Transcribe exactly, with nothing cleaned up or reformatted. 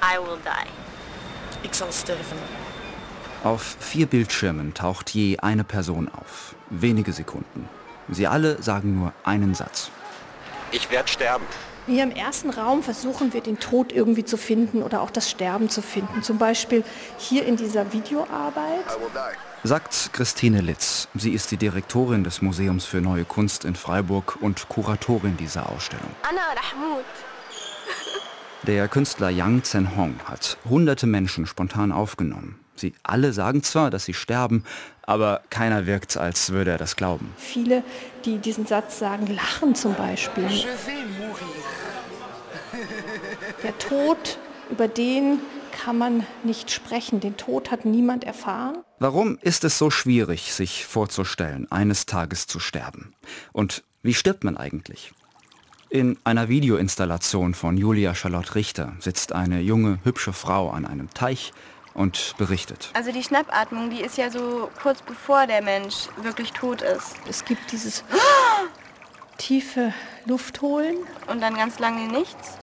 I will die. Ich soll sterben. Auf vier Bildschirmen taucht je eine Person auf. Wenige Sekunden. Sie alle sagen nur einen Satz. Ich werde sterben. Hier im ersten Raum versuchen wir, den Tod irgendwie zu finden oder auch das Sterben zu finden. Zum Beispiel hier in dieser Videoarbeit. Sagt Christine Litz. Sie ist die Direktorin des Museums für Neue Kunst in Freiburg und Kuratorin dieser Ausstellung. Anna Rahmoud. Der Künstler Yang Zen-hong hat hunderte Menschen spontan aufgenommen. Sie alle sagen zwar, dass sie sterben, aber keiner wirkt, als würde er das glauben. Viele, die diesen Satz sagen, lachen zum Beispiel. Der Tod, über den kann man nicht sprechen. Den Tod hat niemand erfahren. Warum ist es so schwierig, sich vorzustellen, eines Tages zu sterben? Und wie stirbt man eigentlich? In einer Videoinstallation von Julia Charlotte Richter sitzt eine junge, hübsche Frau an einem Teich und berichtet. Also die Schnappatmung, die ist ja so kurz bevor der Mensch wirklich tot ist. Es gibt dieses tiefe Luft holen. Und dann ganz lange nichts.